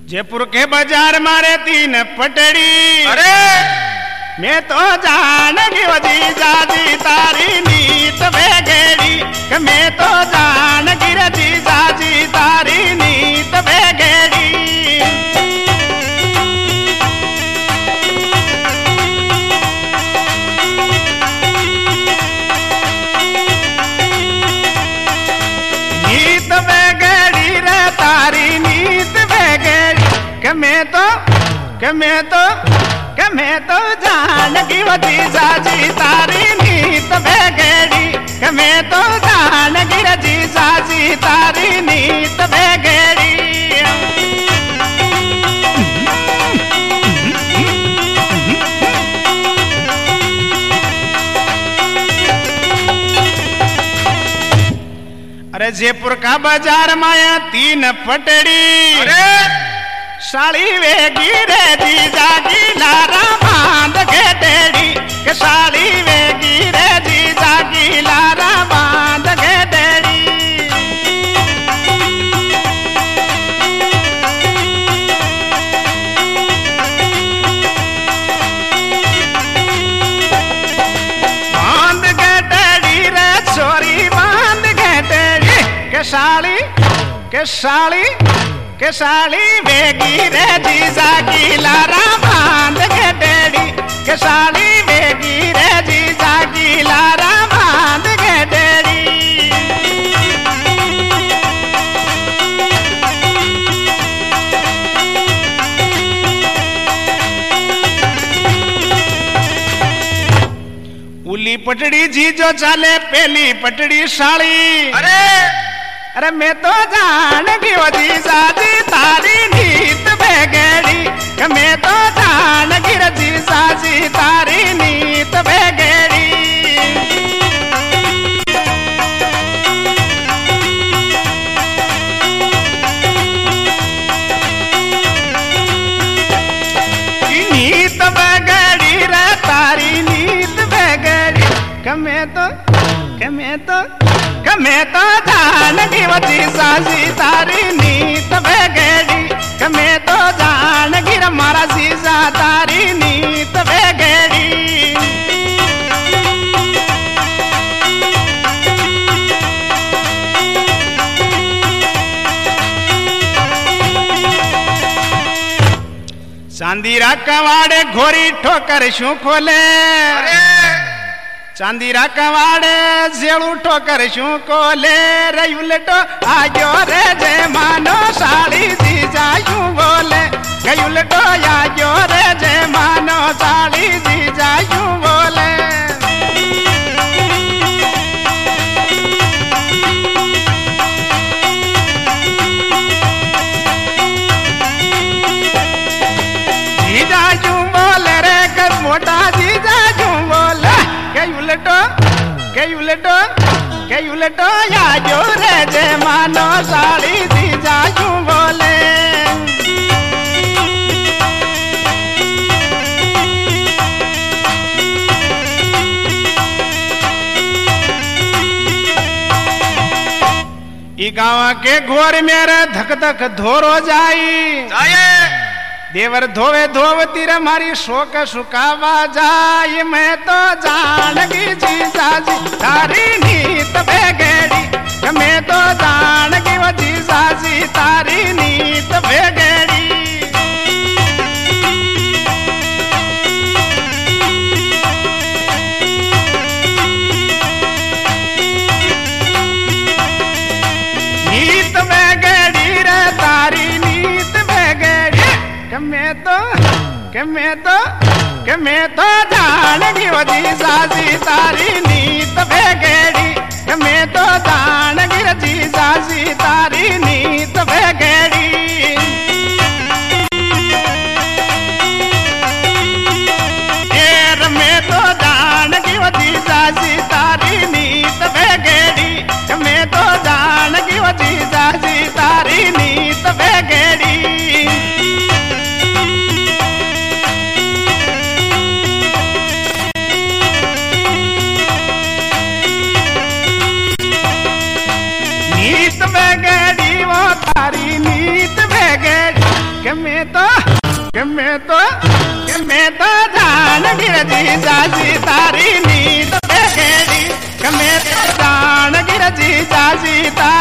जयपुर के बाजार मारे 3 पटड़ी। अरे मैं तो जानगी वो जीजा जी तारी नीत बेगेड़ी, मैं तो जानगी रे जीजा जी तारी नीत बेगेड़ी। नीत बेगेड़ी रे तारी नीत बेगेड़ी, मैं तो जानगी वो जीजा जी तारी नीत बेगेड़ी, मैं तो जानगी रे जीजा जी तारी नीत बेगेड़ी। अरे जयपुर का बाजार माया 3 पटड़ी। अरे साड़ी वेगी रे जीजा की लारा बांध के टेड़ी, के साड़ी वेगी रे जीजा की लारा बांध के टेड़ी। बांध के टेड़ी रे छोरी बांध के टेड़ी, के साड़ी बेगी रे जीजा की लारा बांध के टेड़ी, के साड़ी बेगी रे जीजा की लारा बांध के टेड़ी। उली पटड़ी जीजो चाले पहली पटड़ी साड़ी। अरे मैं तो जानगी वो जीजा जी तारी नीत बेगेड़ी, मैं तो जानगी रे जीजा जी तारी नीत बेगेड़ी। नीत बेगेड़ी रे तारी नीत बेगेड़ी, मैं तो जानगी वो जीजा जी तारी नीत बेगेड़ी, मैं तो जानगी रे मारा जीजा तारी नीत बेगेड़ी। चांदीरा कवाड़े घोरी ठोकर शू खोले। चांदीरा कवाड़े जेड़ू ठोकर शू कोले, रे उलटो आयो रे जय मानो साड़ी जीजा यूं बोले, रे उलटो आयो रे जय मानो साड़ी जीजा यूं बोले। जीजा यूं बोले रे कर मोटा जीजा यूं बोले, के उलटो आयो रे जय मानो साड़ी जीजा यूं बोले। ई गाँव के घोर मेरे धक धक धोरो जाई, देवर धोवे धोवती रे मारी शोक सुखावा जाय, मैं तो जानगी जीजा जी तारी नीत बेगेड़ी, मैं तो जानगी वो जीजा जी तारी नीत बेगेड़ी। नीत बेगेड़ी रे तारी नीत बेगेड़ी, मैं तो जानगी वो जीजा जी तारी नीत बेगेड़ी, मैं तो जानगी रे जीजा जी तारी नीत बेगेड़ी। मैं तो जानगी वो जीजा जी तारी नीत बेगेड़ी, मैं तो जानगी वो जीजा जी तारी नीत बेगेड़ी। नीत बेगेड़ी कि मैं तो जानगी रे जीजाजी तारी नींद बेखेड़ी कि मैं तो जानगी रे जीजाजी तारी